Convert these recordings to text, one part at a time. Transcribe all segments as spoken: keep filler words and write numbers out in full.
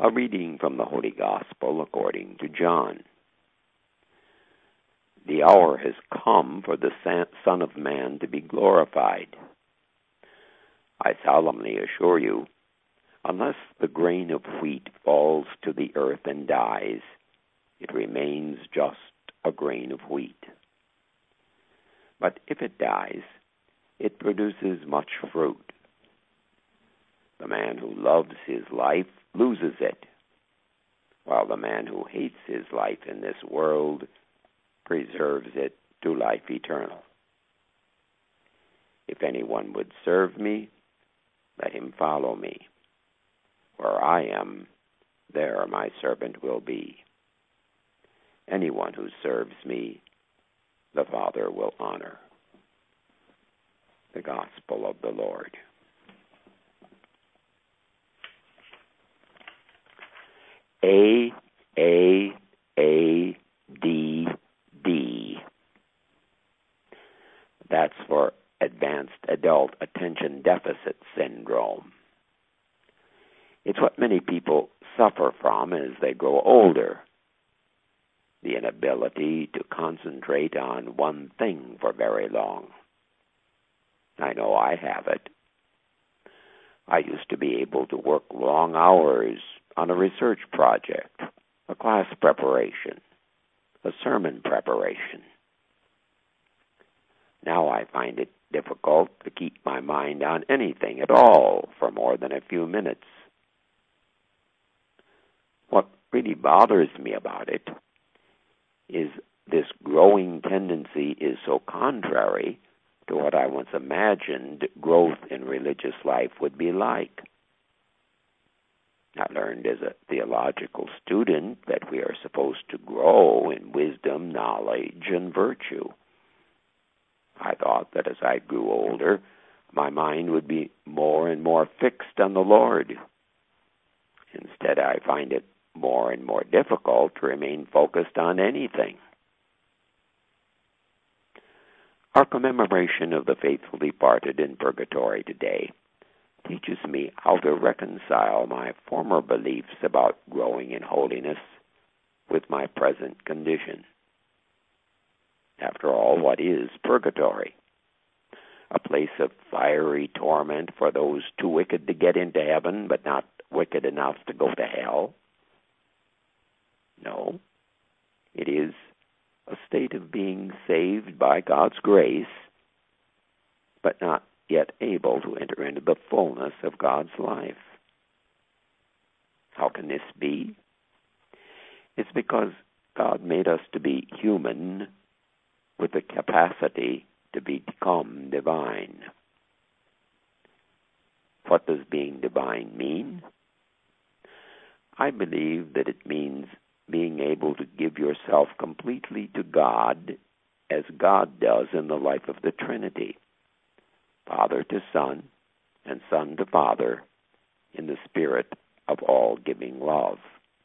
A reading from the Holy Gospel according to John. The hour has come for the Son of Man to be glorified. I solemnly assure you, unless the grain of wheat falls to the earth and dies, it remains just a grain of wheat. But if it dies, it produces much fruit. The man who loves his life loses it, while the man who hates his life in this world preserves it to life eternal. If anyone would serve me, let him follow me. Where I am, there my servant will be. Anyone who serves me, the Father will honor. The Gospel of the Lord. A, A, A, D, D. That's for Advanced Adult Attention Deficit Syndrome. It's what many people suffer from as they grow older. The inability to concentrate on one thing for very long. I know I have it. I used to be able to work long hours on a research project, a class preparation, a sermon preparation. Now I find it difficult to keep my mind on anything at all for more than a few minutes. What really bothers me about it is this growing tendency is so contrary to what I once imagined growth in religious life would be like. I learned as a theological student that we are supposed to grow in wisdom, knowledge, and virtue. I thought that as I grew older, my mind would be more and more fixed on the Lord. Instead, I find it more and more difficult to remain focused on anything. Our commemoration of the faithful departed in purgatory today teaches me how to reconcile my former beliefs about growing in holiness with my present condition. After all, what is purgatory? A place of fiery torment for those too wicked to get into heaven, but not wicked enough to go to hell? No, it is a state of being saved by God's grace, but not yet able to enter into the fullness of God's life. How can this be? It's because God made us to be human with the capacity to become divine. What does being divine mean? I believe that it means being able to give yourself completely to God as God does in the life of the Trinity. Father to Son, and Son to Father, in the spirit of all-giving love.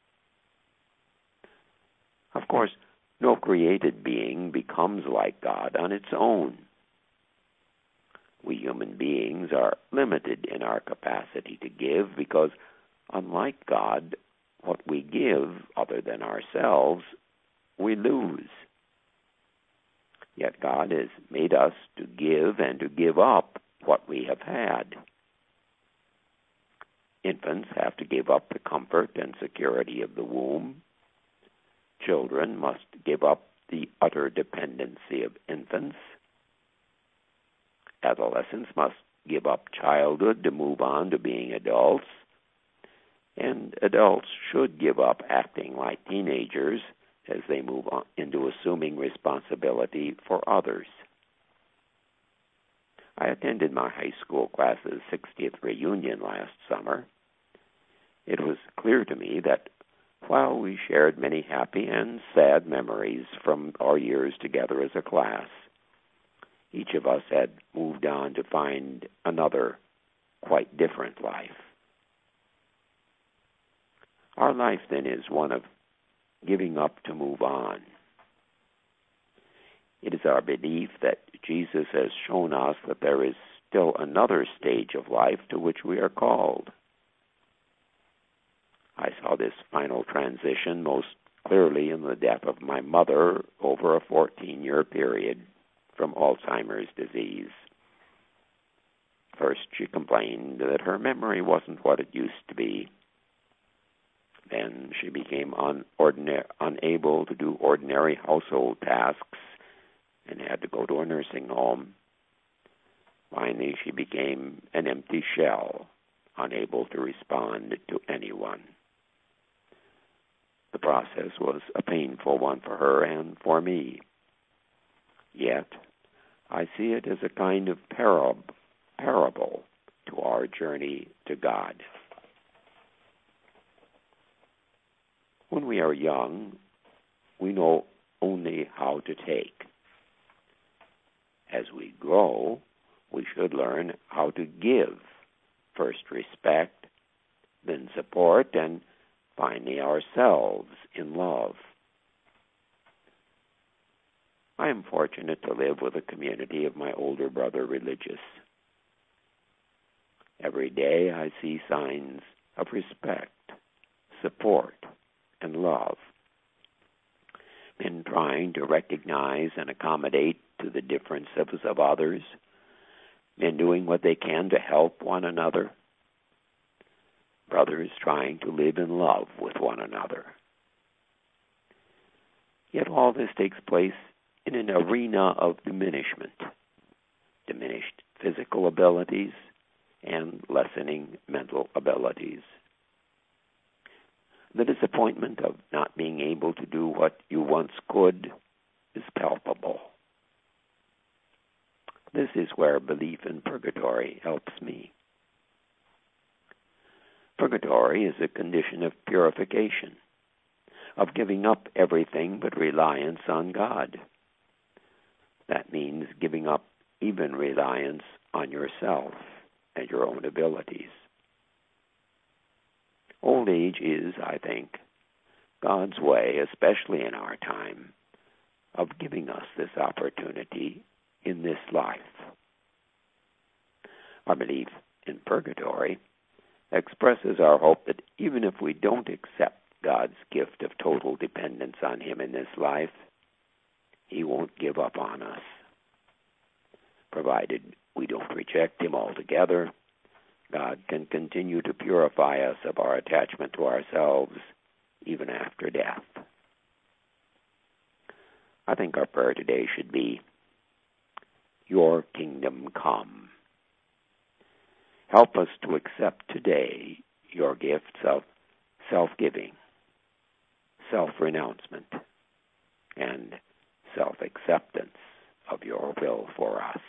Of course, no created being becomes like God on its own. We human beings are limited in our capacity to give because, unlike God, what we give, other than ourselves, we lose. Yet God has made us to give and to give up what we have had. Infants have to give up the comfort and security of the womb. Children must give up the utter dependency of infants. Adolescents must give up childhood to move on to being adults. And adults should give up acting like teenagers as they move on into assuming responsibility for others. I attended my high school class's sixtieth reunion last summer. It was clear to me that while we shared many happy and sad memories from our years together as a class, each of us had moved on to find another, quite different life. Our life, then, is one of giving up to move on. It is our belief that Jesus has shown us that there is still another stage of life to which we are called. I saw this final transition most clearly in the death of my mother over a fourteen-year period from Alzheimer's disease. First, she complained that her memory wasn't what it used to be. Then she became unordinary, unable to do ordinary household tasks and had to go to a nursing home. Finally, she became an empty shell, unable to respond to anyone. The process was a painful one for her and for me. Yet, I see it as a kind of parab- parable to our journey to God. When we are young, we know only how to take. As we grow, we should learn how to give, first respect, then support, and finally ourselves in love. I am fortunate to live with a community of my older brother religious. Every day I see signs of respect, support, and love. Men trying to recognize and accommodate to the differences of others. Men doing what they can to help one another. Brothers trying to live in love with one another. Yet all this takes place in an arena of diminishment, diminished physical abilities and lessening mental abilities. The disappointment of not being able to do what you once could is palpable. This is where belief in purgatory helps me. Purgatory is a condition of purification, of giving up everything but reliance on God. That means giving up even reliance on yourself and your own abilities. Old age is, I think, God's way, especially in our time, of giving us this opportunity in this life. Our belief in purgatory expresses our hope that even if we don't accept God's gift of total dependence on Him in this life, He won't give up on us. Provided we don't reject Him altogether, God can continue to purify us of our attachment to ourselves even after death. I think our prayer today should be, Your kingdom come. Help us to accept today your gifts of self-giving, self-renouncement, and self-acceptance of your will for us.